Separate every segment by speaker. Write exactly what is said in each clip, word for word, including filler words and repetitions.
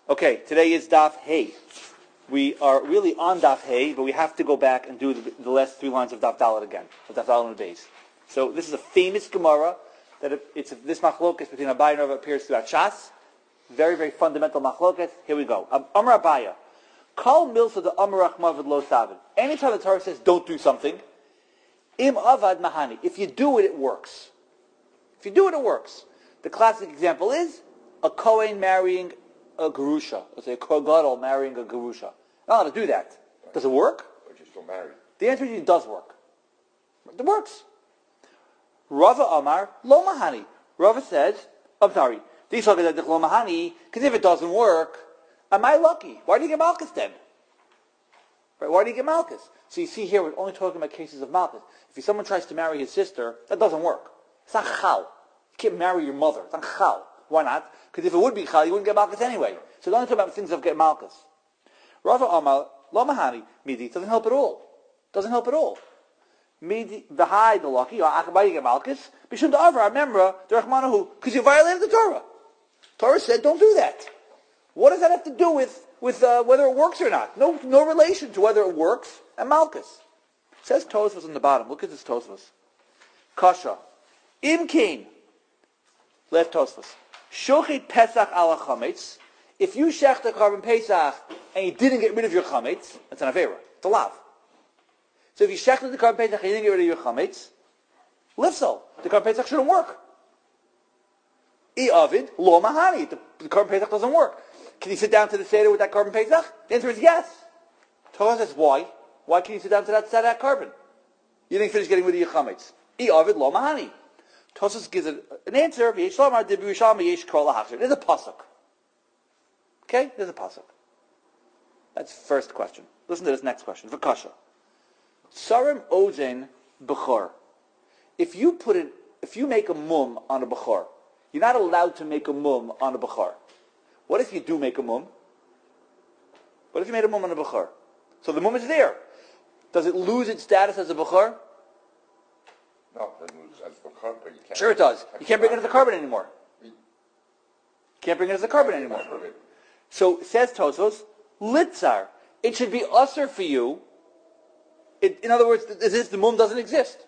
Speaker 1: Okay, today is Daf Hey. We are really on Daf Hey, but we have to go back and do the, the last three lines of Daf Dalet again, of Daf Dalet on the base. So this is a famous Gemara that it, it's a, this machlokas between Abaye and Rava appears throughout Shas. Very, very fundamental machlokas. Here we go. Um, Amar Abaye, Kol milsa the Amar Rachmav lo savin. Anytime the Torah says don't do something, im avad mahani. If you do it, it works. If you do it, it works. The classic example is a Kohen marrying a Gerusha. Let's say a Kohen marrying a Gerusha. Not allowed to do that. Does it work?
Speaker 2: But you're still married.
Speaker 1: The answer is it does work. It works. Rava Amar, Lo Mahani. Rava says, I'm sorry, these are the Lo Mahani, because if it doesn't work, am I lucky? Why do you get Malchus then? Right? Why do you get Malchus? So you see here, we're only talking about cases of Malchus. If someone tries to marry his sister, that doesn't work. It's not chal. You can't marry your mother. It's not chal. Why not? Because if it would be chal, you wouldn't get Malchus anyway. So don't talk about things that get Malchus. Rava Amar, Lo Mahani, Midi, doesn't help at all. Doesn't help at all. Midi, V'hai, the lucky, or Akabai, you get Malchus. Bishun Da'avra, remember, the Rachmanahu, because you violated the Torah. Torah said, don't do that. What does that have to do with, with uh, whether it works or not? No, no relation to whether it works and Malchus. It says Tosfos on the bottom. Look at this Tosfos. Kasha. Im Kain. Left Tosfos. Shochit Pesach ala chametz. If you shech the carbon Pesach and you didn't get rid of your chametz, that's an avera. It's a lav. So if you shech the carbon Pesach and you didn't get rid of your chametz, lifso. The carbon Pesach shouldn't work. I avid lo mahani. The, the carbon Pesach doesn't work. Can you sit down to the seder with that carbon Pesach? The answer is yes. Torah says why? Why can you sit down to that, to that carbon? You didn't finish getting rid of your chametz. I avid lo mahani. Tosfos gives an answer. There's a pasuk. Okay, there's a pasuk. That's the first question. Listen to this next question. V'kasha. Sarim ozen b'chor. If you put it, if you make a mum on a b'chor, you're not allowed to make a mum on a b'chor. What if you do make a mum? What if you made a mum on a b'chor? So the mum is there. Does it lose its status as a b'chor?
Speaker 2: No, it doesn't lose as b'chor, but you can't.
Speaker 1: Sure it does. You can't bring it as a carbon anymore. You can't bring it as a carbon anymore. So, says Tosfos, litzar. It should be usher for you. It, in other words, this, the mum doesn't exist.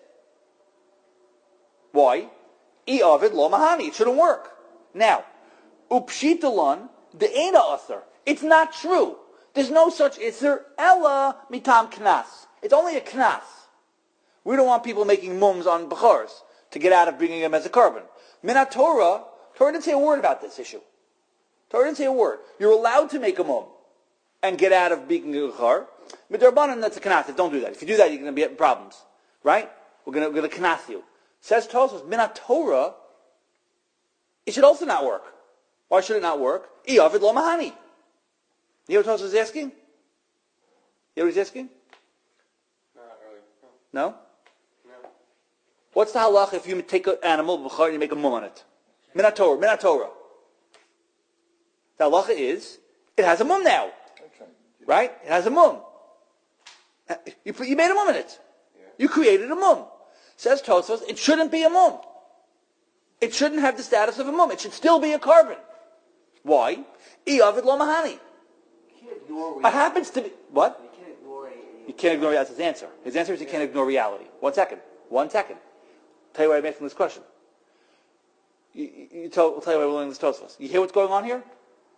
Speaker 1: Why? I avid lo mahani. It shouldn't work. Now, upshitalan, the ena usher. It's not true. There's no such isser, ella mitam knas. It's only a knas. We don't want people making mums on b'chors to get out of bringing them as a carbon. Minat Torah, Torah didn't say a word about this issue. Torah didn't say a word. You're allowed to make a mum and get out of being a b'chor. Midarbanan, that's a knas. Don't do that. If you do that, you're going to be having problems. Right? We're going to, we're going to knas you. Says Tosfos, Minat Torah, it should also not work. Why should it not work? Iavid lo mahani. You know what Tosfos is asking? You know what he's asking?
Speaker 3: Not really.
Speaker 1: No?
Speaker 3: No.
Speaker 1: What's the halach if you take an animal, b'chor, and you make a mum on it? Minat Torah, Minat Torah. The halacha is, it has a mum now. Right? It has a mum. You, put, you made a mum in it.
Speaker 3: Yeah.
Speaker 1: You created a mum. Says Tosfos, it shouldn't be a mum. It shouldn't have the status of a mum. It should still be a carbon. Why? Iavid lo mahani.
Speaker 4: You can't ignore
Speaker 1: It happens to be, what?
Speaker 4: You can't ignore it.
Speaker 1: You can't ignore, that's his answer. His answer is you can't ignore reality. One second. One second. Tell you why I'm asking this question. You, you, you tell, I'll tell you why we're learning this Tosfos. You hear what's going on here?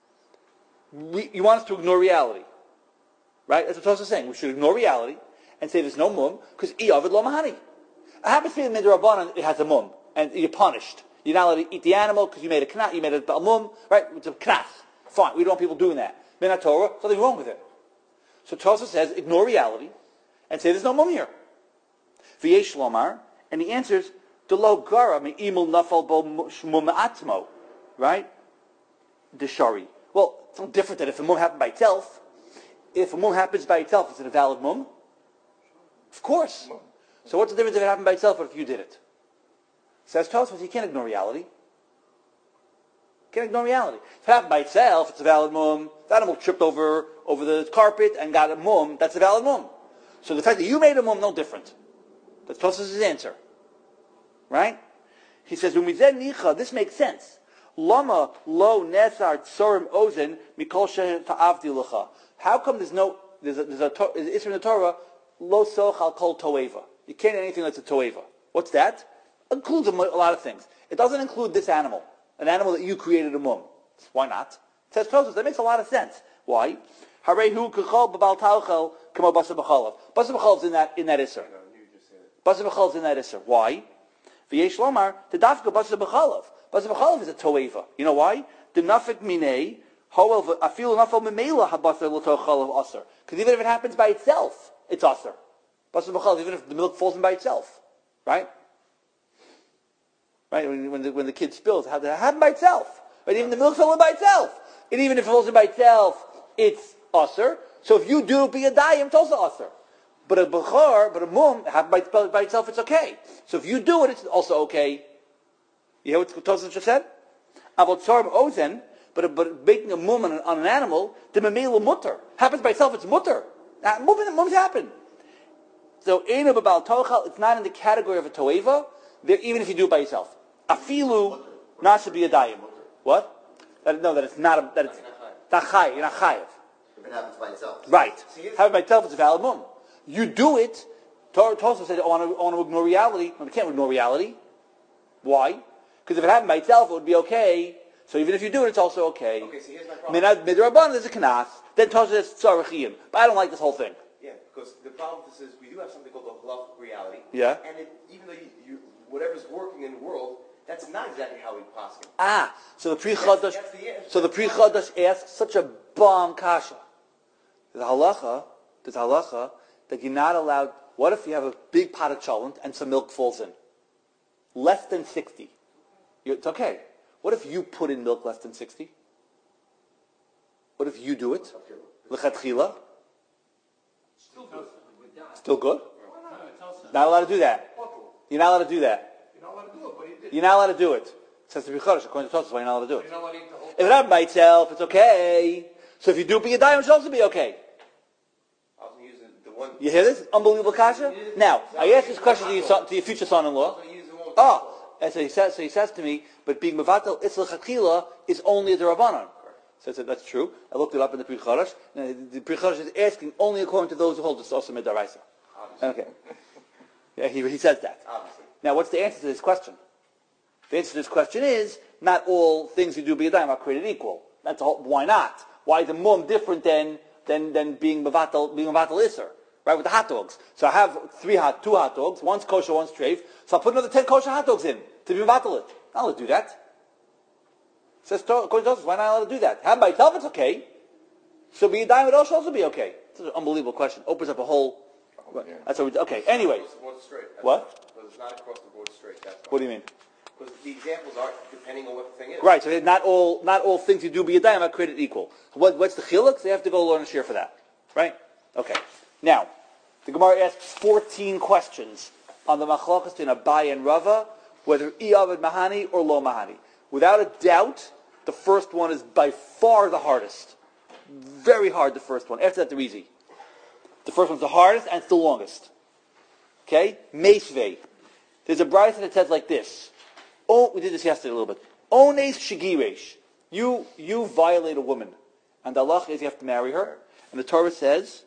Speaker 1: We, you want us to ignore reality. Right? That's what Tosfos is saying. We should ignore reality and say there's no mum because Iavid lo mahani. It happens to be in the Midrabanan, it has a mum. And you're punished. You're not allowed to eat the animal because you made a knas, you made a, a mum. Right? It's a knas. Fine. We don't want people doing that. Minat Torah, there's nothing wrong with it. So Tosfos says ignore reality and say there's no mum here. V'yesh lomar. And the answer is, the lo gara me'imul nafal bo mum atmo. Right? The shari. Well, it's no different than if a mum happened by itself. If a mum happens by itself, is it a valid mum? Of course. So what's the difference if it happened by itself or if you did it? Says Tosfos, you can't ignore reality. You can't ignore reality. If it happened by itself, it's a valid mum. The animal tripped over, over the carpet and got a mum, that's a valid mum. So the fact that you made a mum, no different. That's Tosfos' answer. Right? He says, this makes sense. Lama lo nesar tsorim ozen mikol sheh ta'avdi lecha. How come there's no there's a there's a there's an issue in the Torah lo sochal kol toeva? You can't eat anything that's a toeva. What's that? It includes a lot of things. It doesn't include this animal, an animal that you created a mum. Why not? It says Tosfos. That makes a lot of sense. Why? Harehu kachol b'bal talchel kamo basa b'chalav. Basa b'chalav is in that in that isser. Basa b'chalav is in that isser. Why? V'yesh lomar tedafka basa b'chalav. Basa b'chalav is a toeva. You know why? The nafik minei hoel afilu nafel memela habasa l'tochalav aser. Because even if it happens by itself, it's aser. Basa b'chalav, even if the milk falls in by itself, right? Right, when, when, the, when the kid spills, how did it happen by itself? Right, even the milk fell in by itself. And even if it falls in by itself, it's usher. So if you do be a dayim, it's also usher. But a bechor, but a mum, happened by, by itself, it's okay. So if you do it, it's also okay. You hear what Tosfos just said? About tzarm ozen, but, but making a mum on, on an animal, the memela mutter. Happens by itself, it's mutter. Mums happen. So, einu b'bal tochal, it's not in the category of a toeva, even if you do it by yourself. Afilu nasa b'yadayim. What? That, no, that it's not a, that it's not chayiv. You're not chayiv.
Speaker 5: If it happens by itself.
Speaker 1: Right. Having by itself is a valid mum. You do it. Tosfos said, I want, to, I want to ignore reality. No, we can't ignore reality. Why? Because if it happened by itself, it would be okay. So even if you do it, it's also okay.
Speaker 3: Okay, so here's my problem.
Speaker 1: Midrabanan is a kanas. Then Tosfos says tzarechiyim. But I don't like this whole thing.
Speaker 3: Yeah, because the problem with this is we do have something called the halachic reality.
Speaker 1: Yeah.
Speaker 3: And it, even though you, you, whatever's working in the world, that's not exactly how we poskin.
Speaker 1: Ah, so the Pri Chadash,
Speaker 3: That's- that's the answer.
Speaker 1: so the Pri Chadash asks such a bomb kasha. The halacha, there's halacha that you're not allowed. What if you have a big pot of cholent and some milk falls in? Less than sixty. You're, it's okay. What if you put in milk less than sixty? What if you do it? L'chatchila.
Speaker 4: Still good.
Speaker 1: Still good? Not allowed to do that. You're not allowed to do that.
Speaker 4: You're not allowed to do it, but he did.
Speaker 1: You're not allowed to do it. Says the Pri Chadash, according to Tosfos, why you're not allowed to do it?
Speaker 4: You're not allowed to eat the whole
Speaker 1: If it happened by itself, it's okay. So if you do it by Yadayim, it should also be okay.
Speaker 3: I was using the one.
Speaker 1: You hear this? Unbelievable kasha? Now, I asked this question to your, son, to your future son-in-law. Oh, and so he says, so he says to me, but being mevatel itzl chakila is only a derabanan. So I said, that's true. I looked it up in the Pri Chadash. And the Pri Chadash is asking only according to those who hold it's also midaraisa. Okay. Yeah, he, he says that.
Speaker 3: Obviously.
Speaker 1: Now, what's the answer to this question? The answer to this question is, not all things you do b'yadayim are created equal. That's a whole, why not? Why is the mum different than, than, than being mevatel, being mevatel iser? Right, with the hot dogs. So I have three hot, two hot dogs, one's kosher, one's treif, so I'll put another ten kosher hot dogs in to be mevatel it. I'm not allowed to do that. Says, according to us, why not allowed to do that? Have by itself, it's okay. So b'yadayim it should also be okay. It's an unbelievable question. Opens up a whole,
Speaker 2: Oh, yeah.
Speaker 1: that's what we, okay, anyway.
Speaker 3: Across the board straight. That's
Speaker 1: What?
Speaker 3: Because it's not across the board straight. That's
Speaker 1: What do you mean?
Speaker 3: Because the examples are depending on what the thing is.
Speaker 1: Right, so not all not all things you do b'yadayim are created equal. What, what's the chiluk? They have to go learn a shir for that. Right? Okay. Now, the Gemara asks fourteen questions on the machlokas in Abai and Rava, whether i'avad mahani or lo mahani. Without a doubt, the first one is by far the hardest. Very hard, the first one. After that, they're easy. The first one's the hardest and it's the longest. Okay? Meisvei. There's a brayta that says like this. Oh, we did this yesterday a little bit. Ones shigiresh. You you violate a woman, and the halach is you have to marry her. And the Torah says,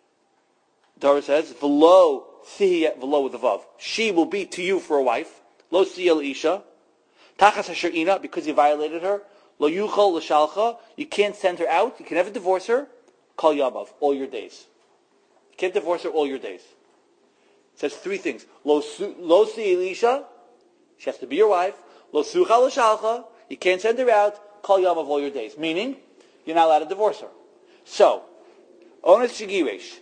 Speaker 1: the Torah says, v'lo sihi v'lo with the vav. She will be to you for a wife. Lo siya l'isha. Tachas hasherina, because you violated her. Lo yuchal l'shalcha. You can't send her out. You can never divorce her. Kol yamav, all your days. You can't divorce her all your days. It says three things. Lo siya l'isha. She has to be your wife. Lo sucha l'shalcha. You can't send her out. Kol yom of all your days. Meaning, you're not allowed to divorce her. So, ones shigiresh.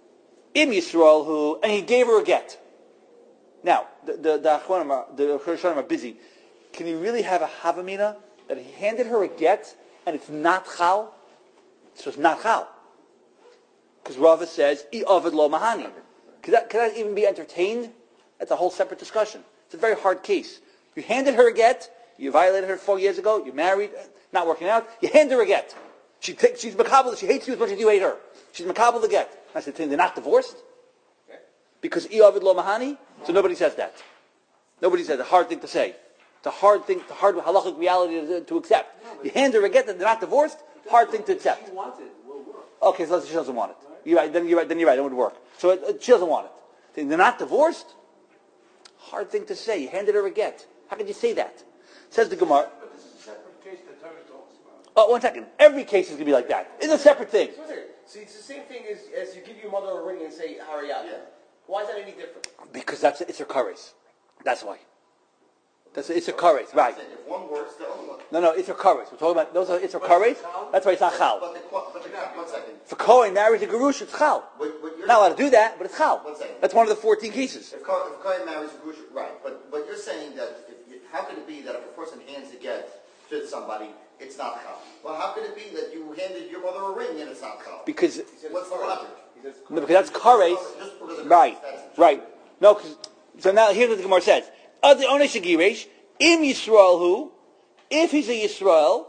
Speaker 1: Im Yisrael who, and he gave her a get. Now, the the the Achronim are, the Achronim are busy. Can you really have a havamina that he handed her a get and it's not chal? It's just not chal. Because Rava says, I avad lo mahani. Could that, could that even be entertained? That's a whole separate discussion. It's a very hard case. You handed her a get. You violated her four years ago. You're married. Not working out. You hand her a get. She takes, she's makabel. She hates you as much as you hate her. She's makabel the get. I said, they're not divorced? Okay. Because i'avid lo mahani? So nobody says that. Nobody says a hard thing to say. It's a hard thing, a hard halachic reality to, to accept. No, you hand her a get that they're not divorced, hard thing to accept.
Speaker 4: She wants it, will work.
Speaker 1: Okay, so let's say she doesn't want it. Right. You're right, then you're right, then you're right, it would work. So it, it, she doesn't want it. They're not divorced? Hard thing to say. You handed her a get. How could you say that? Says the Gemara.
Speaker 4: But this is a separate case that Torah talks about.
Speaker 1: Oh, one second. Every case is going to be like that. It's a separate thing.
Speaker 3: See, it's the same thing as, as you give your mother a ring and say, hurry up. Yeah. Why is that any different?
Speaker 1: Because that's it's her kares. That's why. That's it's her kares, right?
Speaker 2: If one works, the other one.
Speaker 1: No, no, it's her kares. We're talking about those are it's her kares. That's why it's not chal.
Speaker 2: But the, but the, one second.
Speaker 1: If a Kohen marries a Gerush, it's chal.
Speaker 2: What, what
Speaker 1: Not allowed to do that, but it's chal.
Speaker 2: One second.
Speaker 1: That's one of the fourteen cases.
Speaker 2: If Kohen, if Kohen marries a Gerush, right? But but you're saying that if you, how could it be that if a person hands a get to somebody, it's not chal? Well, how could it be that you handed your mother a ring and it's not chal?
Speaker 1: Because
Speaker 2: what's the logic?
Speaker 1: no, because that's kares. Right, right. No, cause, so now here's what the Gemara says. Ad onesh giresh im Yisrael who, if he's a Yisrael,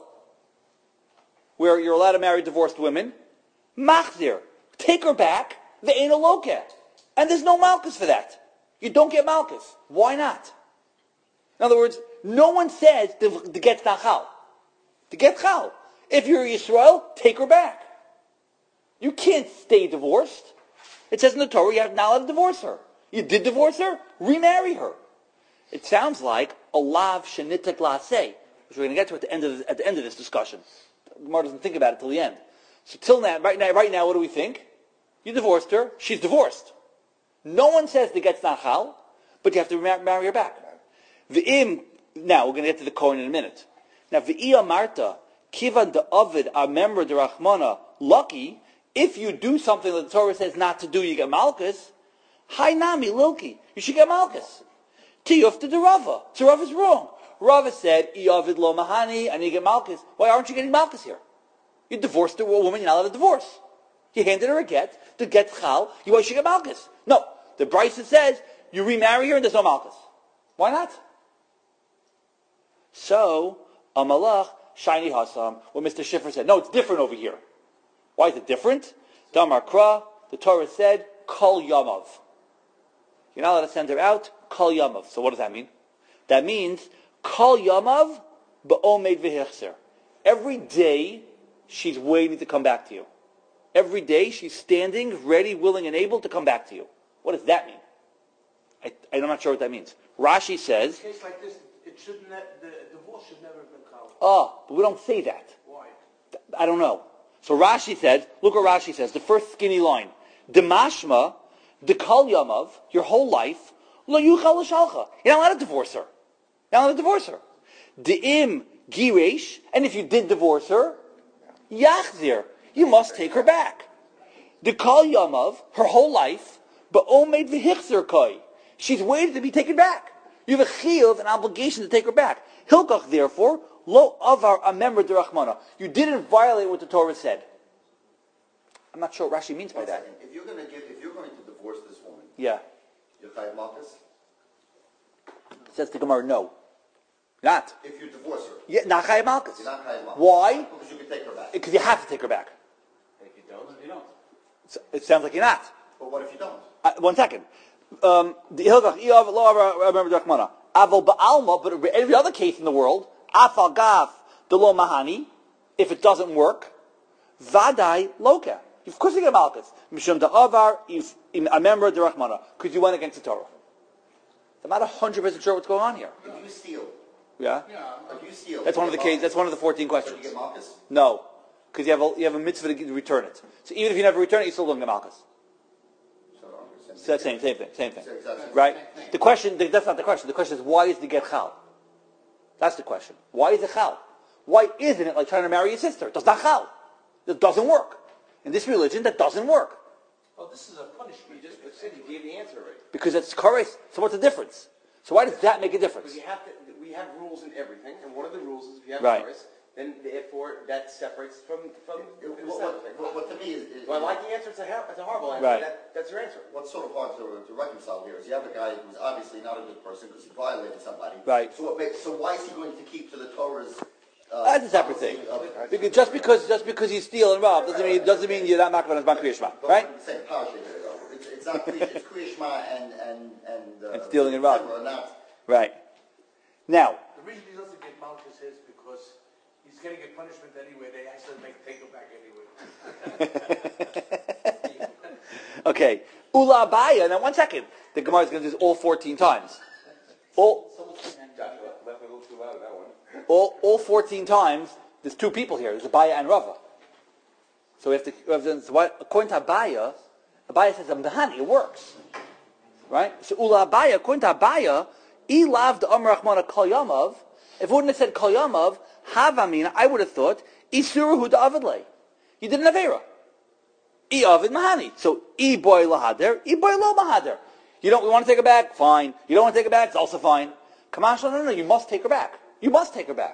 Speaker 1: where you're allowed to marry divorced women, machzir, take her back, the ain't a loket. And there's no malchus for that. You don't get malchus. Why not? In other words, no one says the, the get's not chal. The get chal. If you're a Yisrael, take her back. You can't stay divorced. It says in the Torah you have not allowed to divorce her. You did divorce her, remarry her. It sounds like a lav shenitek laseh, which we're going to get to at the end of the, at the end of this discussion. Gemara doesn't think about it till the end. So till now, right now, right now, what do we think? You divorced her. She's divorced. No one says the get's not chal, but you have to mar- marry her back. V'im. Now we're going to get to the Kohen in a minute. Now v'ia marta kivan de avid a member de rachmana lucky. If you do something that the Torah says not to do, you get malchus. Hai nami lilki. You should get malchus. Tiyuf to the Rava. So Rava is wrong. Rava said, Iavid lo mahani, and you get malchus. Why aren't you getting malchus here? You divorced a woman, you're not allowed to divorce. You handed her a get, the get chal, you want she get malchus. No. The Brisa says, you remarry her and there's no malchus. Why not? So, Amalach, shiny hasam, what Mister Schiffer said. No, it's different over here. Why is it different? Damar Kra, the Torah said, Kol Yamav. You're not allowed to send her out, Kol Yamav. So what does that mean? That means, Kol Yamav, Ba'omed V'hichser. Every day, she's waiting to come back to you. Every day, she's standing, ready, willing, and able to come back to you. What does that mean? I, I'm not sure what that means. Rashi says...
Speaker 4: In a case like this, it shouldn't have, the divorce should never have been called.
Speaker 1: Oh, but we don't say that.
Speaker 4: Why?
Speaker 1: I don't know. So Rashi said, look what Rashi says, the first skinny line. Demashma, dekal yamav, your whole life, lo yuchal l'shalcha. You're not allowed to divorce her. You're not allowed to divorce her. De'im giresh, and if you did divorce her, yachzir, you must take her back. Dekal yamav, her whole life, ba'omed v'hichzer koi. She's waited to be taken back. You have a chiyuv, an obligation to take her back. Hilkach, therefore, lo avar amember derachmana. You didn't violate what the Torah said. I'm not sure what Rashi means by that.
Speaker 2: If you're going to give, if you're going to divorce this woman,
Speaker 1: yeah,
Speaker 2: you're chayav malchus.
Speaker 1: Says the Gemara, no, not.
Speaker 2: If you divorce her,
Speaker 1: yeah, not chayav malchus.
Speaker 2: You're not chayav malchus.
Speaker 1: Why?
Speaker 2: Because you can take her back.
Speaker 1: Because you have to take her back.
Speaker 3: And if you don't, you don't.
Speaker 1: So it sounds like you're not.
Speaker 2: But what if you don't?
Speaker 1: Uh, one second. Um, the Hilgach, Iav, lo remember Drachmana. Aval ba'alma, but every other case in the world, afal gaf, the lo mahani, if it doesn't work, vadai loka. Of course you get malchus. Mishum da'avar, if amember Drachmana, because you went against the Torah. I'm not one hundred percent sure what's going on here.
Speaker 2: If you steal,
Speaker 1: yeah?
Speaker 4: Yeah.
Speaker 2: if you steal,
Speaker 1: That's one of the cases, that's one of the fourteen
Speaker 2: So
Speaker 1: questions.
Speaker 2: you get malchus?
Speaker 1: No. Because you have a, you have a mitzvah to return it. So even if you never return it, you still don't get malchus. So that's same, same thing, same thing, right? The question, that's not the question. The question is, why is the get chal? That's the question. Why is it chal? Why isn't it like trying to marry your sister? It does not chal. It doesn't work. In this religion, that doesn't work.
Speaker 4: Well, this is a punishment.
Speaker 3: You just said you gave the answer right.
Speaker 1: Because it's kares. So what's the difference? So why does that make a difference?
Speaker 3: Because you have to, we have rules in everything, and one of the rules is if you have
Speaker 1: Right.
Speaker 3: Taurus, then therefore that separates from from
Speaker 2: It-
Speaker 3: the
Speaker 2: What,
Speaker 3: seventh
Speaker 2: what, what, what to me is, is
Speaker 3: Well, I like the answer. It's a, hor- it's a horrible answer.
Speaker 1: Right.
Speaker 3: That, that's your answer.
Speaker 2: what's sort of hard to, to reconcile here is you have a guy who's obviously not a good person because he violated somebody.
Speaker 1: Right.
Speaker 2: So what makes, so why is he going to keep to the Torah's? Uh,
Speaker 1: That's a separate thing.
Speaker 2: policy of-
Speaker 1: Because just because just because you steal and rob doesn't mean doesn't mean you're not making Zman Kriya Shema,
Speaker 2: But
Speaker 1: right?
Speaker 2: we're saying parasha here, though. It's, it's not Kriya, it's Kriya Shema and and and, uh,
Speaker 1: And stealing and robbing.
Speaker 2: Or not.
Speaker 1: Right. Now,
Speaker 4: The reason he doesn't get Malchus is because he's getting a punishment anyway. They actually make take him back anyway.
Speaker 1: Okay. Ula Abaya. Now, one second. The Gemara is going to do this all fourteen times. All, all, all fourteen times, there's two people here. There's Abaya and Rava. So we have to, we have to so what, according to Abaya, Abaya says, Amdahani, it works. Right? So Ula Abaya, according to Abaya, I laved Amr Rachmana Kol Yamav. If it wouldn't have said Kol Yamav, Havamina, I would have thought, Isuru Da'avidle. You did an Avera. I Avid Mahani. So, I boy lahader, I boy lo mahader. You don't, we want to take her back? Fine. You don't want to take her back? It's also fine. Kamash, no, no, no, you must take her back. You must take her back.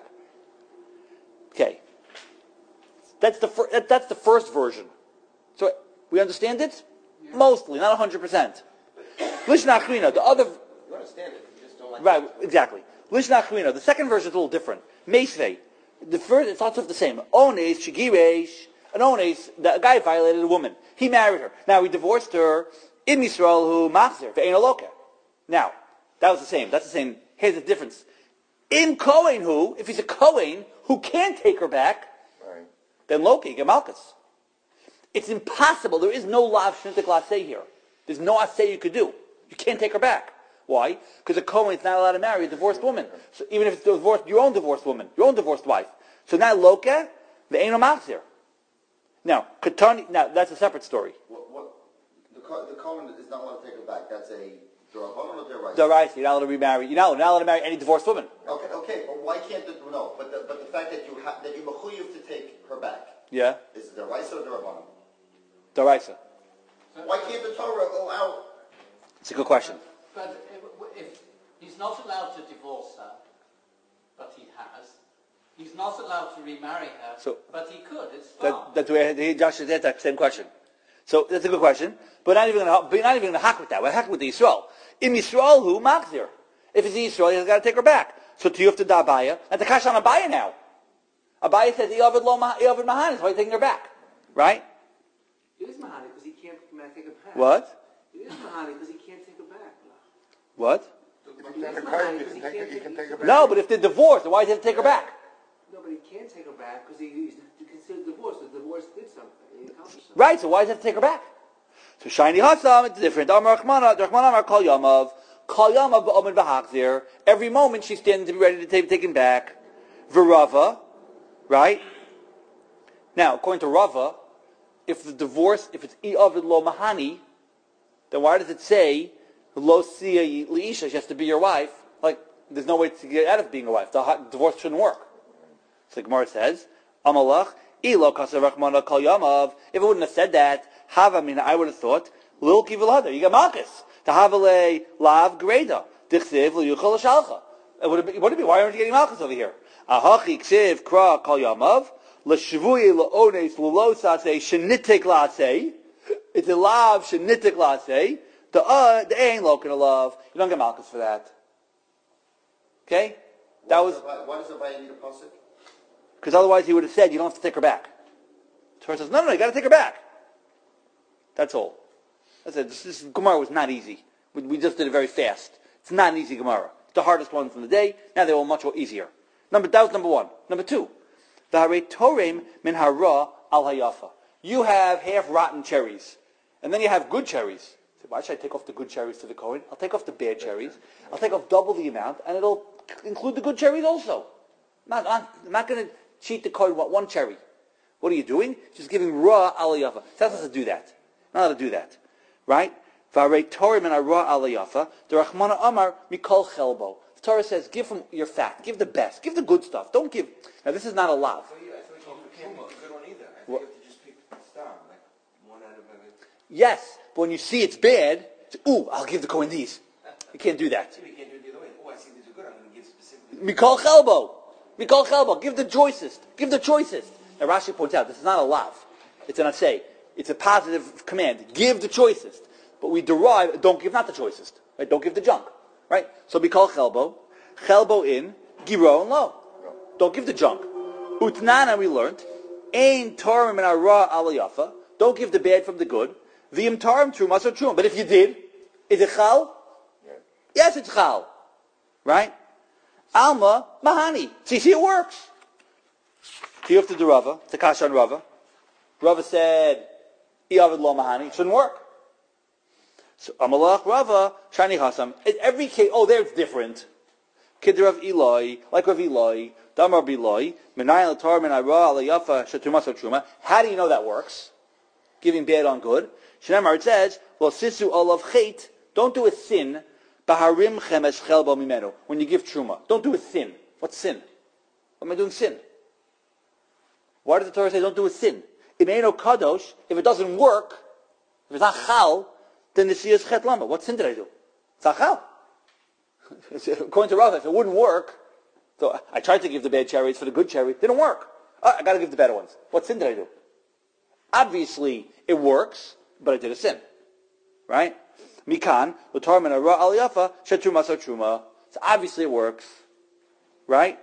Speaker 1: Okay. That's the, fir- that, that's the first version. So, we understand it? Yeah. Mostly, not one hundred percent. Lishna Achrina, the other...
Speaker 3: You understand it, you just don't like it.
Speaker 1: Right, exactly. Lishna Achrina, the second version is a little different. Meisvei. The first, it's also the same. Ones, Shigiresh, an Ones, the guy violated a woman. He married her. Now, he divorced her. In Yisrael, who machzir, ve'ein aloka. Now, that was the same. That's the same. Here's the difference. In Kohen, who, if he's a Kohen, who can't take her back, right, then Loki, get Malchus. It's impossible. There is no lav shnitik laseh here. There's no aseh you could do. You can't take her back. Why? Because a Kohen is not allowed to marry a divorced woman. So even if it's divorced, your own divorced woman, your own divorced wife. So now Loka, ve'ein machzir. Now, Katani, now that's a separate story.
Speaker 2: What, what, the, the Kohen is not allowed to take her back. That's a D'Rabbanan or D'Oraisa?
Speaker 1: D'Oraisa. You're not allowed to remarry. You're not, you're not allowed to marry any divorced woman.
Speaker 2: Okay, okay, but why can't the, no, but the, but the fact that you ha, that you mechuyev to take her back.
Speaker 1: Yeah.
Speaker 2: Is it D'Oraisa or D'Rabbanan?
Speaker 1: D'Oraisa.
Speaker 2: Why can't the Torah allow?
Speaker 1: It's a good question.
Speaker 5: But if, if he's not allowed to divorce her, but he has, he's not allowed to remarry her, so, but he could. It's fine.
Speaker 1: That, that's where he, Josh has that same question. So that's a good question, but not even going to, not even going to hack with that. We're hacking with the Yisrael. In Yisrael, who machzir? If it's Yisrael, he's got to take her back. So to you have to da Abaya, and the kash on Abaya now. Abaya says Yovid lo Yovid Mahani, so he's taking her back, right?
Speaker 4: It is Mahani because he can't take her back.
Speaker 1: What?
Speaker 4: It is Mahani because he can't take her back.
Speaker 1: What?
Speaker 4: He he
Speaker 1: no, but if they're divorced, then why does he have to take her back?
Speaker 4: No, but he can't take her back because he, he's considered divorced. The divorce did something.
Speaker 1: Right, so why does he have to take her back? So shiny hasam, it's different. Amar Rachmana, Rachmana Amar Kol Yamav, Kol Yamav ba'omen b'hachzir. Every moment she's standing to be ready to take taken back. V'Rava, right? Now, according to Rava, if the divorce, if it's i'avid lo mahani, then why does it say lo siya liisha? She has to be your wife. Like, there's no way to get out of being a wife. The divorce shouldn't work. So the Gemara says, Amalach. If it wouldn't have said that, have I mean I would have thought, Lil Kivilada, you got Malchus. To have a lav greda. Dichsiv liyuchal shalcha. It would have been, would it be, why aren't you getting Malchus over here? Ahachi ksiv kra kol yamav, l'shvuye l'ones l'losase shenitik lasei. It's a lav shenitik lasei. The uh, the ain't lokin a love. You don't get Malchus for that. Okay? That was.
Speaker 2: Why does everybody need a pasuk?
Speaker 1: Because otherwise he would have said, you don't have to take her back. Torah says, no, no, no, you got to take her back. That's all. That's it. This, this Gemara was not easy. We, we just did it very fast. It's not an easy Gemara. It's the hardest one from the day. Now they're all much more easier. Number, that was number one. Number two. The hare torem min hara al hayafa. You have half rotten cherries. And then you have good cherries. So why should I take off the good cherries to the Kohen? I'll take off the bad cherries. I'll take off double the amount, and it'll include the good cherries also. I'm not, I'm not going to cheat the Kohen what one cherry. What are you doing? Just giving raw alayafa. Tell us to do that. Not how to do that. Right? V'arei torim and raw alayafa. The Rachmana Amar mikol chelbo. The Torah says, give from your fat. Give the best. Give the good stuff. Don't give. Now this is not a lav.
Speaker 3: So you, I thought you can't make a good one either. I think you have to just pick the star, like one out of every.
Speaker 1: Yes, but when you see it's bad, say, ooh, I'll give the Kohen these. You can't do that.
Speaker 3: You can't do it the other way. Oh, I see these are good. I'm going to give specifically.
Speaker 1: Mikol chelbo. Mikol chelbo. Give the choicest. Give the choicest. Now Rashi points out, this is not a lav. It's an asay. It's a positive command. Give the choicest. But we derive, don't give not the choicest. Right? Don't give the junk. Right? So we call chelbo. Chelbo in, giro and lo. Don't give the junk. Utnana we learned. Ein tarim and ara alayafa. Don't give the bad from the good. V'im tarim trumas or trum. But if you did, is it chal? Yeah. Yes, it's chal. Right? Alma Mahani. See, see, it works. So you have to do Rava. It's a kasha on Rava. Rava said, I'avid lo Mahani. It shouldn't work. So Amalach Rava, Shani Hasam. In every case, oh, there it's different. Kid Rav Eloi, like Rav Eloi, Damar Biloi, Menayel Tar Menayra Alayafa Shatumas Truma. How do you know that works? Giving bad on good. Shnemar, it says, Lo Sisu Olav Chait, don't do a sin, Baharim Chemesh Chelba Mimenu, when you give Truma. Don't do a sin. What's sin? What am I doing sin? Why does the Torah say don't do a sin? It ain't no kadosh. If it doesn't work, if it's not chal, then the shia is chet lama. What sin did I do? It's not chal. According to Rav, if it wouldn't work, so I tried to give the bad cherries for the good cherry, it didn't work. Oh, I got to give the better ones. What sin did I do? Obviously, it works, but I did a sin, right? Mikan l'tar min hara al yafa shetruma so truma. So obviously it works, right?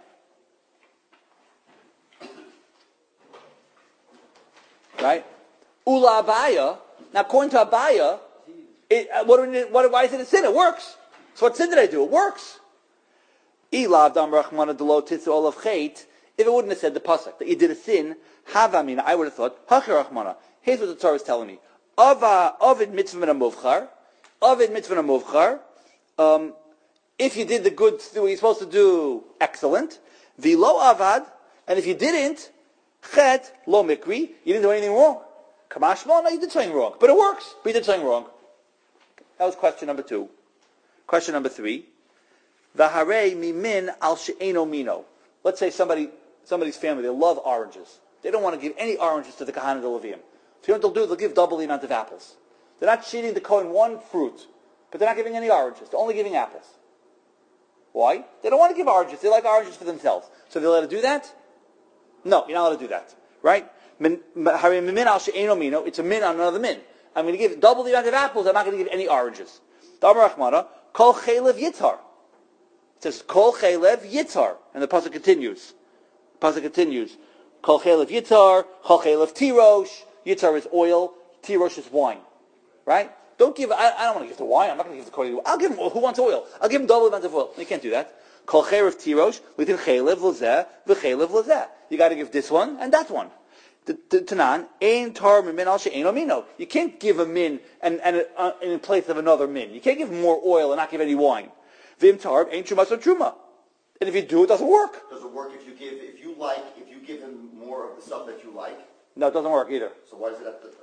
Speaker 1: Right? Ula Abaya. Now, according to Abaya, it, uh, what, what, why is it a sin? It works. So what sin did I do? It works. Ilav dam rachmana delo titzu olav chait. If it wouldn't have said the pasuk that you did a sin, havamina, I would have thought hachir rachmana. Here's what the Torah is telling me: Ava avid mitzvah min hamuvchar, avid mitzvah min hamuvchar. Um, if you did the good, what you're supposed to do, excellent. V'lo avad, and if you didn't. Chet, lo mikri, you didn't do anything wrong. Kamash no, you did something wrong. But it works. But you did something wrong. That was question number two. Question number three. V'harei mimin al she'eno mino. Let's say somebody, somebody's family, they love oranges. They don't want to give any oranges to the Kahana de Levium. So you know what they'll do? They'll give double the amount of apples. They're not cheating the Kohen one fruit, but they're not giving any oranges. They're only giving apples. Why? They don't want to give oranges. They like oranges for themselves. So they'll let it do that? No, you're not allowed to do that, right? It's a min on another min. I'm going to give double the amount of apples. I'm not going to give any oranges. Kol chaylev yitzhar. It says kol chaylev yitzhar, and the pasuk continues. The pasuk continues. Kol chaylev yitzhar, kol chaylev tirosh. Yitzhar is oil. Tirosh is wine, right? Don't give. I, I don't want to give the wine. I'm not going to give the kohen. I'll give him. Who wants oil? I'll give him double the amount of oil. You can't do that. Kol chaylev tirosh within chaylev lozeh v'chaylev lozeh. You got to give this one and that one. Tanan, ein tar min al she'eno mino. You can't give a min and, and uh, in place of another min. You can't give more oil and not give any wine. Vim tar ain't truma so truma. And if you do, it doesn't work.
Speaker 2: Does it work if you give, if you like, if you give him more of the stuff that you like?
Speaker 1: No, it doesn't work either.
Speaker 2: So why does it have to?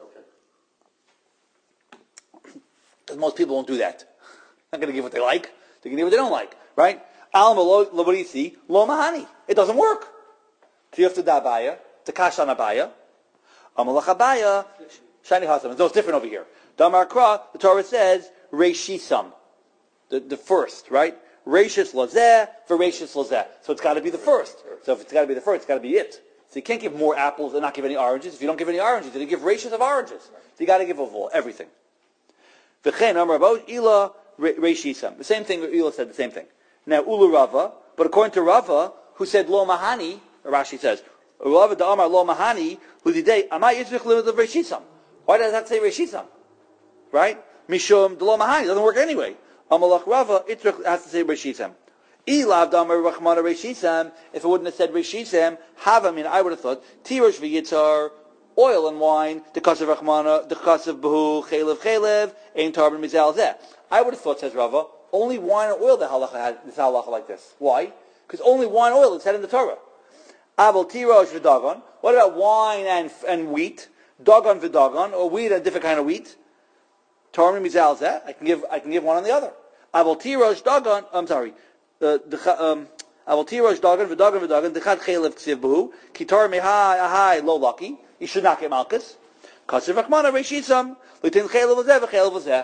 Speaker 2: Okay.
Speaker 1: Because most people won't do that. They're not going to give what they like. They're going to give what they don't like, right? Alma lo laborisi lo mahani. It doesn't work. So you have to da Abaya, to kasha on Abaya. Amalach Abaya, shani hasam. No, it's different over here. Damar Kra, the Torah says, Reishisam. The, the first, right? Reishis lazeh, Verashis lazeh. So it's got to be the first. So if it's got to be the first, it's got to be it. So you can't give more apples and not give any oranges. If you don't give any oranges, then you give Reishis of oranges. So you got to give of all, everything. V'chein Amar Abot, Ila Reishisam. The same thing, Ila said the same thing. Now, Ulu Rava, but according to Rava, who said Lo Mahani, Rashi says, Rava da'amar Lo Mahani, who today, Amai Yitzvich Limit of Reshisam. Why does that say Reshisam? Right? Mishum, the Lo Mahani, doesn't work anyway. Amalach Rava, Yitzvich has to say Reshisam. Ilav da'amar Rachmana Reshisam, if it wouldn't have said Reshisam, Hava, I mean, I would have thought, Tirosh v'yitzar, oil and wine, the kas of Rachmana, the kas of Behu, Chelev, Chelev, Ein Tarban Mizal Zeh. I would have thought, says Rava, only wine and oil the halacha had this halacha like this. Why? Because only wine and oil is said in the Torah. Abel tirosh v'dagon. What about wine and and wheat? Dagon v'dagon, or wheat and a different kind of wheat. Tarmi mizal zeh. I can give I can give one on the other. Abel tirosh dagon. I'm sorry. The the um. Abel tirosh dagon v'dagon v'dagon. Dechat chelev ksiv b'hu. Kitar mehai ahai lo lucky. You should not get malchus. Kasev rachmana reishisam. Litin chelev zeh v'chelev zeh.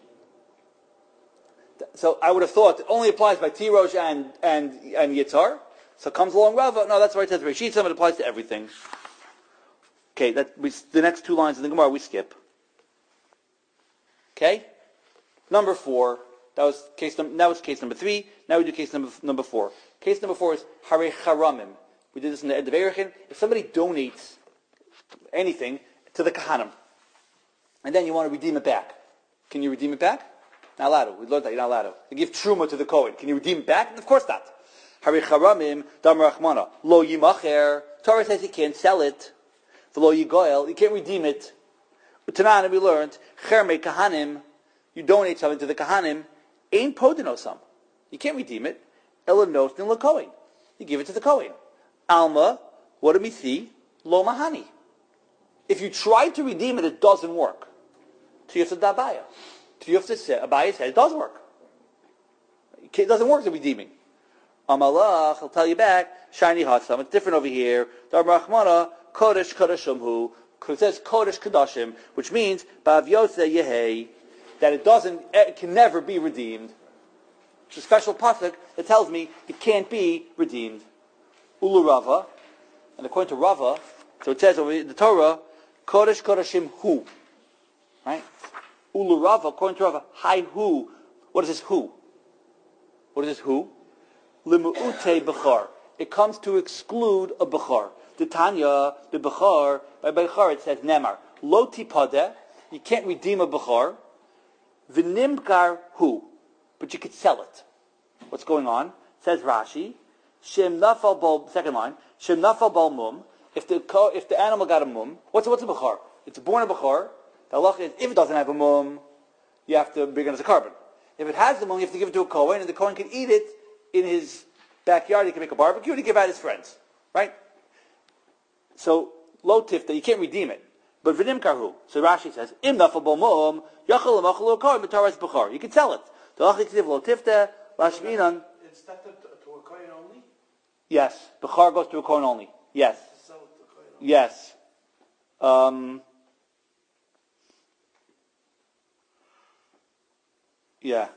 Speaker 1: So I would have thought it only applies by Tirosh and and and Yitzhar. So comes along Rava. No, that's why it says Reshitsam. It applies to everything. Okay, that we, the next two lines in the Gemara we skip. Okay, number four. That was case number. That was case number three. Now we do case number number four. Case number four is Hare Charamim. We did this in the Ed of Erechin. If somebody donates anything to the Kahanim, and then you want to redeem it back, can you redeem it back? Not allowed to. We learned that you're not allowed to. You give truma to the Kohen. Can you redeem it back? Of course not. Hari charamim damar rachmana lo yimacher. Torah says you can't sell it. V'lo yigoel, you can't redeem it. Tanan, we learned cherme kahanim. You donate something to the kahanim. Ain podinosam. You can't redeem it. Elanos nin lakoin. You give it to the kohen. Alma, what do we see? Lo mahani. If you try to redeem it, it doesn't work. Tiyufta dabaya. Tiyufta said, Abaya said it does work. It doesn't work to redeeming. Amalach, I'll tell you back. Shiny hatsam. It's different over here. Dar rachmana kodesh kodeshumhu. It says kodesh kodashim, which means bav yotze yehei, that it doesn't, it can never be redeemed. It's a special pasuk that tells me it can't be redeemed. Ulu Rava, and according to Rava, so it says over in the Torah, kodesh kodashim hu, right? Ulu Rava, according to Rava, hi hu. What is this hu? What is this hu? Limu'ute bechar. It comes to exclude a bechar. The Tanya, the bechar, by bechar it says nemar. Lo tipadeh, you can't redeem a bechar. V'nimkar hu, but you could sell it. What's going on? Says Rashi, Shem nafal bal, second line, Shem nafal bal mum, if the if the animal got a mum, what's what's a bechar? It's born a bechar. The halacha is, if it doesn't have a mum, you have to bring it as a carbon. If it has the mum, you have to give it to a kohen, and the kohen can eat it in his backyard. He can make a barbecue, and he can give out his friends. Right? So, lo tifta, you can't redeem it. But v'nim karhu. So Rashi says, im nafal bal mum, yachal l'machal l'kar, b'taras bechar. You can sell it. The halacha is lo tifta, lashminan.
Speaker 4: It's not to, to a kohen only?
Speaker 1: Yes. Bechar goes to a kohen only. Yes.
Speaker 4: Sell it to a kohen only.
Speaker 1: Yes. Um, yeah.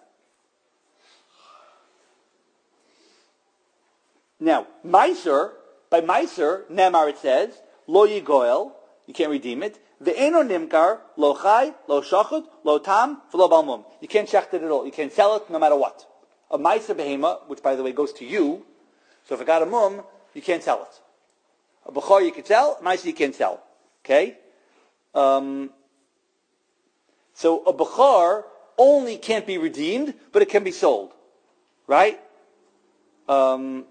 Speaker 1: Now, Meiser, by Meiser, Nemar it says, Lo Yigoel, you can't redeem it. Ve'eno Nimkar, Lo Chai, Lo Shachut, Lo Tam, V'lo Balmum. You can't shecht it at all. You can't sell it no matter what. A Meiser Behema, which by the way goes to you, so if it got a mum, you can't sell it. A Bechor you can sell, a Meiser you can't sell. Okay? Um, so a Bechor only can't be redeemed, but it can be sold. Right? Um,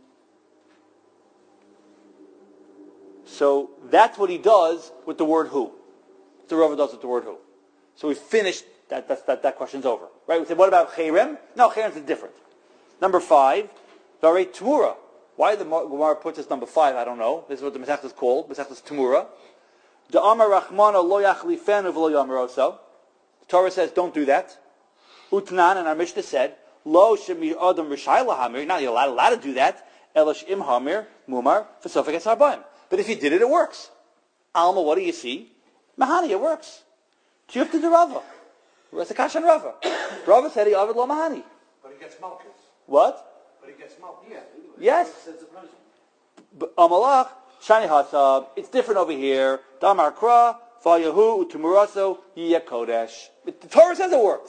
Speaker 1: so that's what he does with the word who. The Rava does with the word who. So we finished, that, that, that, that question's over. Right? We said, what about Cherem? No, Cherem is different. Number five, Varei Tmura. Why the Gemara puts this number five, I don't know. This is what the Masechta is called, Masechta Tmura. The Amar Rachmana lo yachlifenu v'lo yamaroso. The Torah says, don't do that. Utnan, and our Mishnah said, Lo shemi adam rishai lahamir. You're not allowed, allowed to do that. Elash im hamir mumar v'sofek es harbaim. But if you did it, it works. Alma, what do you see? Mahani, it works. Tiyufta de Rava. It's a kashan Rava. Rava said he avid lo mahani.
Speaker 4: But he gets malchus.
Speaker 1: What?
Speaker 4: But he gets malchus. Yeah.
Speaker 1: Yes. But Amalach, shani hasab. It's different over here. Damar kra, fayahu, utumuraso, yiyeh kodesh. The Torah says it works.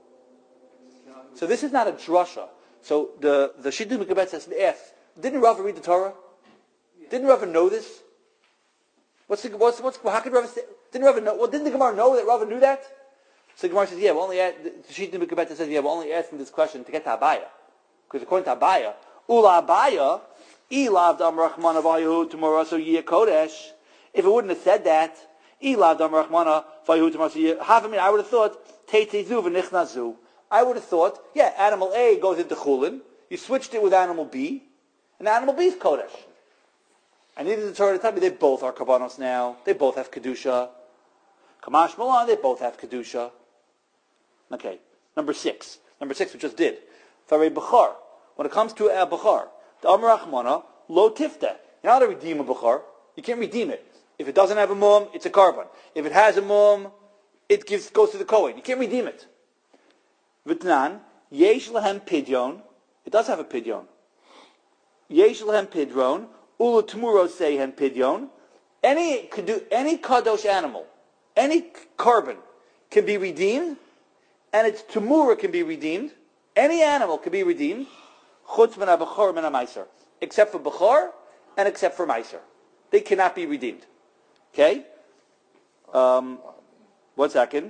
Speaker 1: So this is not a drasha. So the the Shidduch Mikabetz says, ask, didn't Rava read the Torah? Didn't Rava know this? What's the, what's what's how could Rava say? Didn't Rava know? Well, didn't the Gemara know that Rava knew that? So the Gemara says, yeah, we only asked, the Shidduch Mikabetz says, yeah, we're only asking this question to get to Abaya, because according to Abaya, Ula Abaya, Ilav Dam Rachmana Vayu Tomorrow so Yeh Kodesh. If it wouldn't have said that, Ilav Dam Rachmana Vayu Tomorrow so Yeh. Half a minute, I would have thought Teitei Zu v'Nichnazu. I would have thought, yeah, animal A goes into Chulin. You switched it with animal B, and animal B is Kodesh. I needed the Torah to tell me they both are Karbanos now. They both have Kedusha. Kamash Malan, they both have Kedusha. Okay, number six. Number six, we just did. Farei Bechar. When it comes to a Bechar, the Amar Rachmana, Lo Tifta. You're not to redeem a Bechar. You can't redeem it. If it doesn't have a mum, it's a carbon. If it has a mum, it gives, goes to the Kohen. You can't redeem it. V'tnan, yesh lehem pidyon. It does have a pidyon. Yesh lehem pidyon. Ulu tmuro seihem pidyon. Any could do any kadosh animal, any carbon can be redeemed, and its tumura can be redeemed. Any animal can be redeemed, chutz min ha-bechor min ha-meiser, except for bechor and except for meiser. They cannot be redeemed. Okay. Um, one second.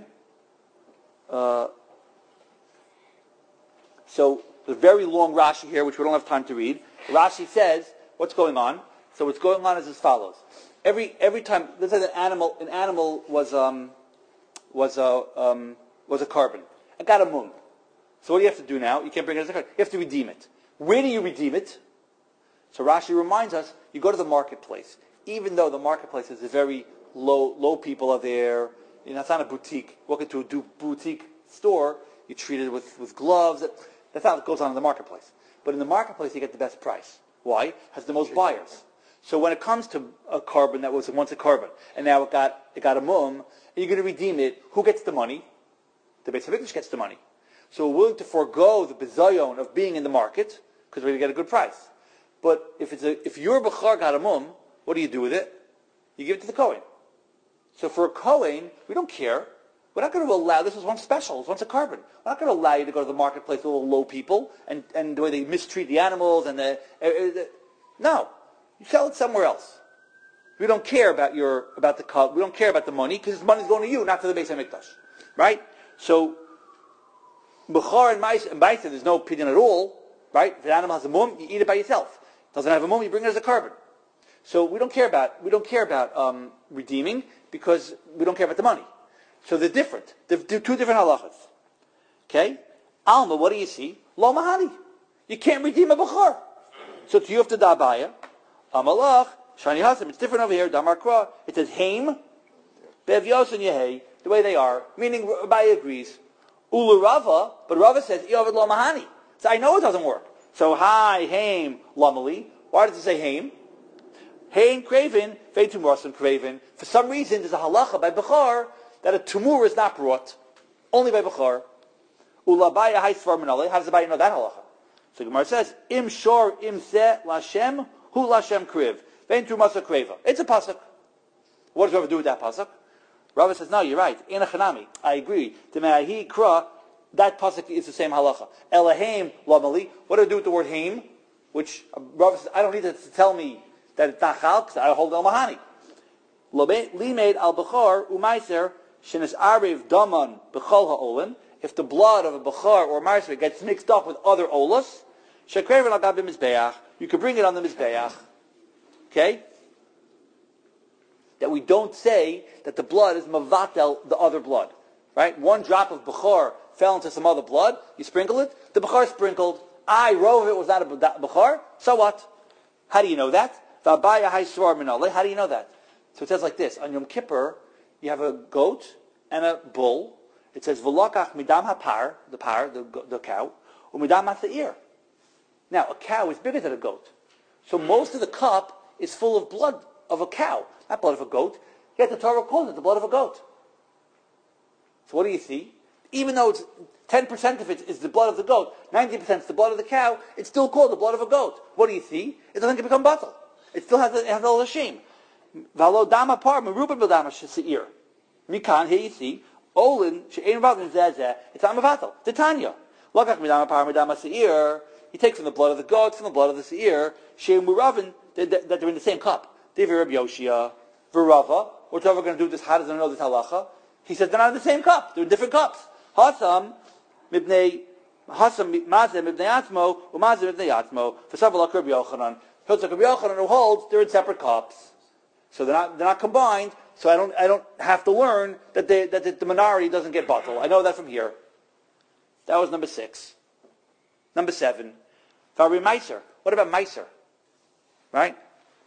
Speaker 1: Uh, So, the very long Rashi here, which we don't have time to read. Rashi says, what's going on? So what's going on is as follows. Every every time, let's say an animal, an animal was um, was a um, was a carbon. It got a mum. So what do you have to do now? You can't bring it as a carbon. You have to redeem it. Where do you redeem it? So Rashi reminds us, you go to the marketplace. Even though the marketplace is a very low, low people are there, you know, it's not a boutique. Walk into a boutique store, you treat it with, with gloves. That's how it goes on in the marketplace. But in the marketplace, you get the best price. Why? It has the most buyers. So when it comes to a carbon that was once a carbon, and now it got it got a mum, and you're going to redeem it, who gets the money? The Beis HaMikdash gets the money. So we're willing to forego the bizayon of being in the market, because we're going to get a good price. But if it's a, if your Bechar got a mum, what do you do with it? You give it to the Kohen. So for a Kohen, we don't care. We're not going to allow, this was once special, it was once a carbon. We're not going to allow you to go to the marketplace with little low people and, and the way they mistreat the animals and the, uh, the no. You sell it somewhere else. We don't care about your, about the cut, we don't care about the money, because the money's going to you, not to the Beis HaMikdash. Right? So, Bechar and Maisa, and Maisa, there's no opinion at all, right? If an animal has a mum, you eat it by yourself. Doesn't have a mum, you bring it as a carbon. So we don't care about, we don't care about um, redeeming, because we don't care about the money. So they're different. They're two different halachas. Okay? Alma, what do you see? Lo mahani. You can't redeem a Bechar. So to you have to dabaya. Amalach, Shani Hasim. It's different over here. Damar Kra. It says Haim, Bev Yos and Yehei, the way they are. Meaning, Rabbi agrees. Ulu Rava, but Rava says, Yovad Lo mahani. So I know it doesn't work. So hi, Haim, Lamali. Why does it say Haim? Haim, Craven, Veitum Rossum, Craven. For some reason, there's a halacha by Bechar that a tumur is not brought, only by Bechar. Ulabaya hay svar minale. How does the Baya know that halacha? So Gemara says, Im shor im se lashem hu lashem kriv. Vein tumasa kreva. It's a pasuk. What does Rava do with that pasuk? Rava says, no, you're right. In a chanami. I agree. Demeahi kra, that pasuk is the same halacha. Elahim lamali. What do I do with the word haim? Which Rava says, I don't need it to tell me that it's not chal, because I hold el mahani. Limed al bechar umaiser shenis ariv daman bechol ha'olim. If the blood of a bechar or a meiser gets mixed up with other olas, shekreven al gabim mizbeach, you can bring it on the mizbeach. Okay? That we don't say that the blood is mavatel the other blood. Right? One drop of bechar fell into some other blood, you sprinkle it, the bechar sprinkled. I, row of it was not a bechar, so what? How do you know that? How do you know that? So it says like this, on Yom Kippur, you have a goat and a bull. It says, V'lokach midam hapar, the par, the, the cow, or midam ha'seir. Now, a cow is bigger than a goat. So most of the cup is full of blood of a cow, not blood of a goat. Yet the Torah calls it the blood of a goat. So what do you see? Even though it's ten percent of it is the blood of the goat, ninety percent is the blood of the cow, it's still called the blood of a goat. What do you see? It doesn't become batal. It still has, it has all the shame. Valo dama par merubah b'dama sheseir. Mikan, here you see, olin she'ein v'adin zezeh. It's not mevatel. Titania. Lokach midama par midama seir. He takes from the blood of the goat, from the blood of the seir. She'ein muravin, that they're in the same cup. Devi Rabbi Yoshia, v'rava. We're going to do this. How does he know this halacha? He says they're not in the same cup. They're in different cups. Hasam mibnei hasam mazeh mibnei atzmo u'mazeh mibnei atzmo. V'savalak Rabbi Yochanan. Hilchak Rabbi Yochanan who holds they're in separate cups. So they're not they're not combined. So I don't I don't have to learn that they, that the, the minority doesn't get bottle. I know that from here. That was number six. Number seven. Fari Meiser. What about Meiser? Right?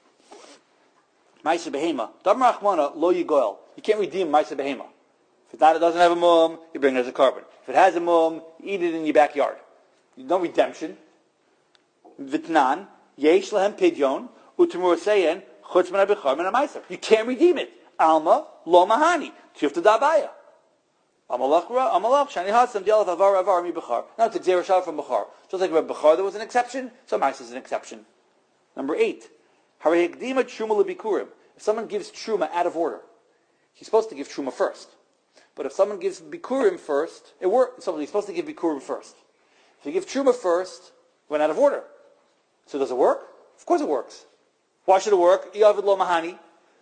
Speaker 1: Meiser behema. Dam Rachmana lo yigoel. You can't redeem Meiser behema. If it's not, it doesn't have a mum, you bring it as a carbon. If it has a mum, you eat it in your backyard. No redemption. Vitnan, yesh lahem pidyon, utemur seyen, chutz min ha-bechar min ha-meiser. You can't redeem it. Alma, lo mahani. Tifta dabaya. Amalach ra, amalach, shani hasam, dialav avar avar mi bechar. Now it's a gzera shava from bechar. Just like with bechar there was an exception, so meiser is an exception. Number eight. Hare hekdima truma lebikurim. If someone gives truma out of order, he's supposed to give truma first. But if someone gives bikurim first, it works. So he's supposed to give bikurim first. If you give truma first, it went out of order. So does it work? Of course it works. Why should it work? Yavid lo mahani.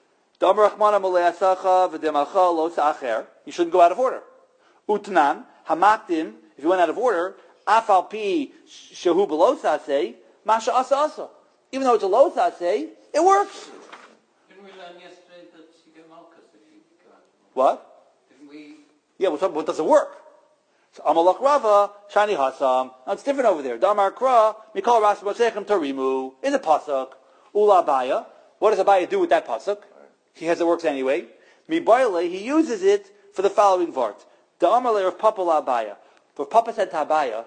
Speaker 1: You shouldn't go out of order. Utnan hamakdim. If you went out of order, afal pi shehu belosa say Masha asa asa. Even though it's a lo taseh, it works.
Speaker 5: Didn't we learn yesterday that you get malchus if you go out?
Speaker 1: What?
Speaker 5: Didn't we?
Speaker 1: Yeah, but what does it work? So Amalak Rava, Shani Hasam. Now it's different over there. Damar Kra, Mikal Ras Bosechem Tarimu, is a pasuk. Ula Abaya. What does Abaya do with that pasuk? He has it works anyway. Mibaile, he uses it for the following vart. The Amalei of Papa La Abaya. For Papa said to Abaya,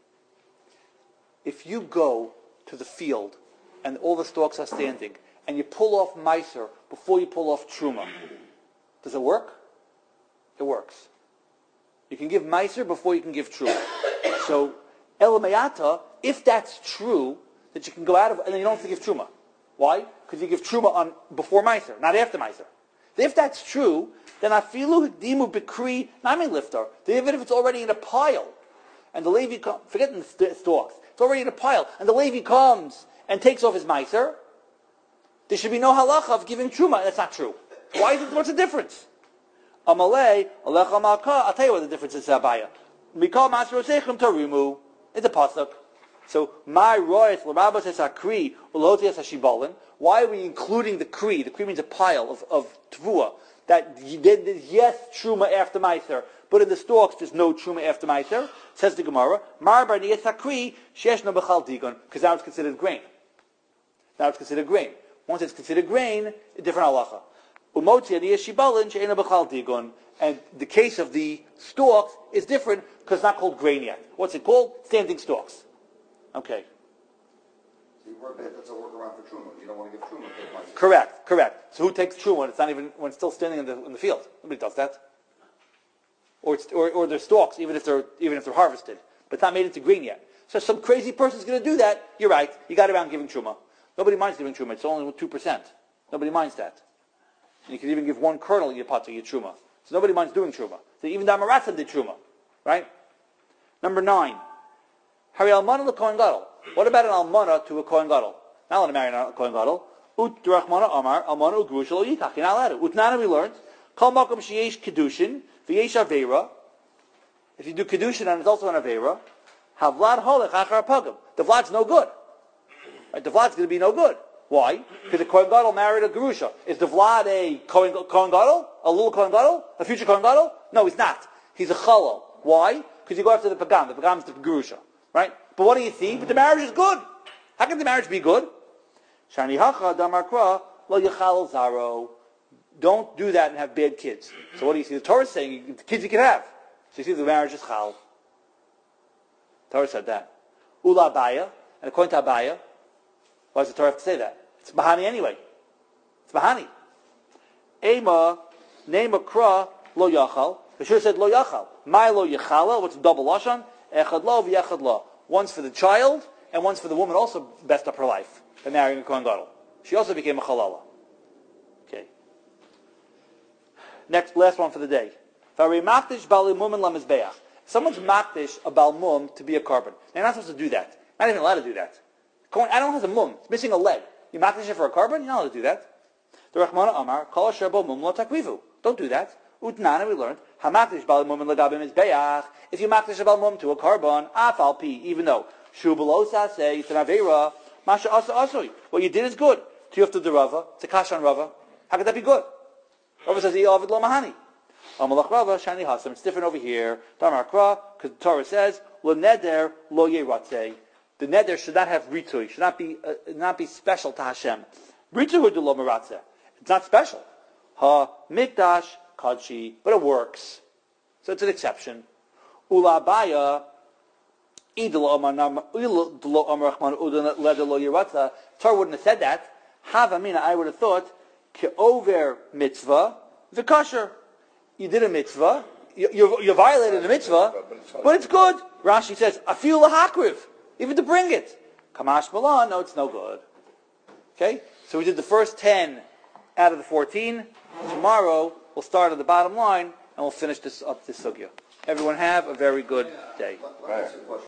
Speaker 1: if you go to the field and all the stalks are standing, and you pull off Meiser before you pull off Truma, does it work? It works. You can give Meiser before you can give Truma. So, Elamayata, if that's true, that you can go out of, and then you don't have to give Truma. Why? Because you give Truma on before Meiser, not after Meiser. If that's true, then Afilu Dimu Bikri Nami Lifter, even if it's already in a pile, and the Levi comes, forget the st- stalks, it's already in a pile, and the Levi comes and takes off his Meiser, there should be no halacha of giving Truma. That's not true. Why is it, what's the difference? Amalei, Alecha Malka, I'll tell you what the difference is, Abaya. Mikal Masro Sechem Tarimu, it's a pasuk. So, my royas, l'rabas es akri, ulotias hashibalin. Why are we including the kri? The kri means a pile of, of tvua. That did, yes, truma after meiser, but in the stalks there's no truma after meiser. Says the Gemara, mar bar niyas hakri, shesh no bechal digon, because now it's considered grain. Now it's considered grain. Once it's considered grain, a different halacha. Umotzi niyas shibalin, she'ena bechal digon. And the case of the stalks is different, because it's not called grain yet. What's it called? Standing stalks. Okay.
Speaker 2: So you work, that's a workaround for Truma. You don't want to give Truma. Take
Speaker 1: Correct, correct. So who takes Truma when it's not even when it's still standing in the in the field? Nobody does that. Or it's, or or they're stalks, even if they're even if they're harvested, but it's not made into green yet. So some crazy person's going to do that. You're right. You got around giving Truma. Nobody minds giving Truma. It's only two percent. Nobody minds that. And you can even give one kernel in your pot to your Truma. So nobody minds doing Truma. So even the Amaratzim did Truma, right? Number nine. Hari almana le Kohen Gadol. What about an almana to a Kohen Gadol? Not allowed to marry a Kohen Gadol. Ut drachmana amar almana ugrusha lo yikach. You're not allowed to. Utnana we learned. Kol makom sheyesh kedushin v'yesh avera. If you do kedushin and it's also an avera, havlad holech achar pagam. The vlad's no good. Right? The vlad's going to be no good. Why? Because the Kohen Gadol married a gerusha. Is the vlad a Kohen, Kohen Gadol? A little Kohen Gadol? A future Kohen Gadol? No, he's not. He's a chalal. Why? Because you go after the pagam. The pagam is the gerusha. Right? But what do you see? But the marriage is good. How can the marriage be good? Shani hacha damar kra lo yachal zaro. Don't do that and have bad kids. So what do you see? The Torah is saying the kids you can have. So you see the marriage is chal. The Torah said that. Ula Abaya, and according to Abaya, why does the Torah have to say that? It's Bahani anyway. It's Bahani. Ema, Nema Kra, Lo Yachal. They should have said Lo Yachal. My Lo Yachala, what's double Lashon? Echad Lo, V'yachad Lo. One's for the child, and one's for the woman also best up her life by marrying a Kohen Gadol. She also became a Chalala. Okay. Next, last one for the day. Someone's makdish a balmum to be a carbon. They're not supposed to do that. Not even allowed to do that. I don't have a mum. It's missing a leg. You makdish it for a carbon? You're not allowed to do that. The Rachmana Amar, Kol asher bo mum lo takrivu. Don't do that. Utnana, we learned, Hamakdish balmum and legabim is be'ach. If you makdish a balmum to a carbon, afal pi, even though shu belosa say it's an avera, masha asa asui. What you did is good. Tiyufta de Rava, it's a kash on Rava. How could that be good? Rava says, I'Ovid lo mahani. Amalach Rava, shani hasam. It's different over here. Damar kra, because the Torah says, lo neder lo yeratzeh. The neder should not have ritui, should not be uh, not be special to Hashem. Ritui de lo meratzeh. It's not special. Ha mikdash kadshi, but it works. So it's an exception. Ula Abaya, Torah wouldn't have said that. Havamina, I would have thought, ke'over mitzvah, v'kasher. You did a mitzvah, you, you, you violated a mitzvah, but it's good. Rashi says, afil lahakriv, even to bring it. Kamash malan, no, it's no good. Okay? So we did the first ten out of the fourteen. Tomorrow, we'll start at the bottom line, and we'll finish this up this sugya. Everyone have a very good day.